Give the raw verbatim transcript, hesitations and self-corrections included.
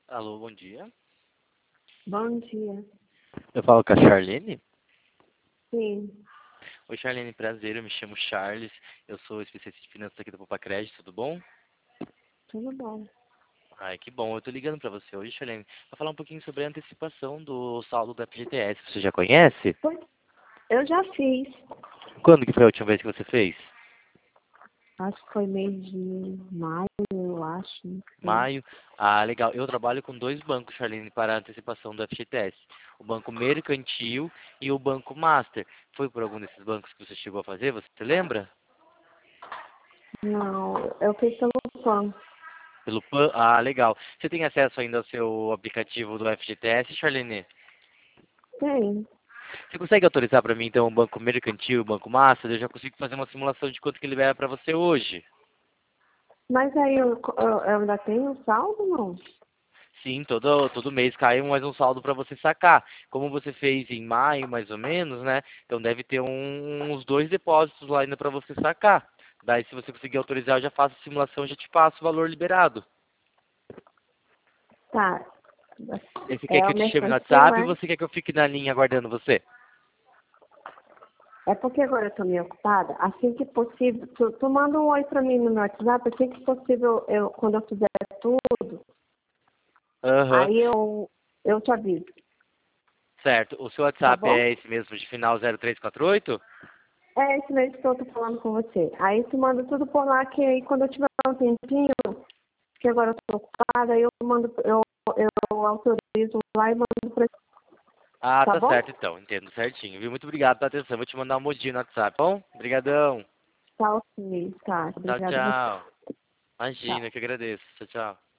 Alô, bom dia. Bom dia. Eu falo com a Charlene? Sim, Oi, Charlene, prazer. Eu me chamo Charles. Eu sou especialista de finanças aqui do Poupa Crédito, tudo bom? tudo bom. Ai, que bom. Eu tô ligando pra você hoje, Charlene, pra falar um pouquinho sobre a antecipação do saldo da F G T S. Você já conhece? Pois, eu já fiz. Quando que foi a última vez que você fez? Acho que foi mês de maio, eu acho. Não sei. Maio. Ah, legal. Eu trabalho com dois bancos, Charlene, para a antecipação do F G T S. O Banco Mercantil e o Banco Master. Foi por algum desses bancos que você chegou a fazer? Você lembra? Não, eu fiz pelo P A N. Pelo Pan? Ah, legal. Você tem acesso ainda ao seu aplicativo do F G T S, Charlene? Tem. Você consegue autorizar para mim, então, o Banco Mercantil, o Banco Master? Eu já consigo fazer uma simulação de quanto que ele libera para você hoje. Mas aí eu, eu, eu ainda tenho saldo, não? Sim, todo, todo mês cai mais um saldo para você sacar. Como você fez em maio, mais ou menos, né? Então deve ter um- uns dois depósitos lá ainda para você sacar. Daí, se você conseguir autorizar, eu já faço a simulação e já te passo o valor liberado. Tá. E você quer É que o eu te chame no mercantil, WhatsApp ou é? você quer que eu fique na linha aguardando você? É porque agora eu tô meio ocupada. Assim que possível, tu, tu manda um oi pra mim no meu WhatsApp, assim que possível, eu, quando eu fizer tudo, Aham. aí eu, eu te aviso, Certo. O seu tá WhatsApp bom? é esse mesmo, de final zero três quatro oito? É esse mesmo que eu tô falando com você. Aí tu manda tudo por lá, que aí quando eu tiver um tempinho, que agora eu tô ocupada, aí eu mando, eu, eu autorizo lá e mando pra Ah, tá tá bom? certo então. Entendo certinho, viu? Muito obrigado pela atenção. Vou te mandar um modinho no WhatsApp, tá bom? Obrigadão. Tá ok, tá. Tchau, Obrigada a você. tchau. Tchau. Imagina, que agradeço. Tchau, tchau.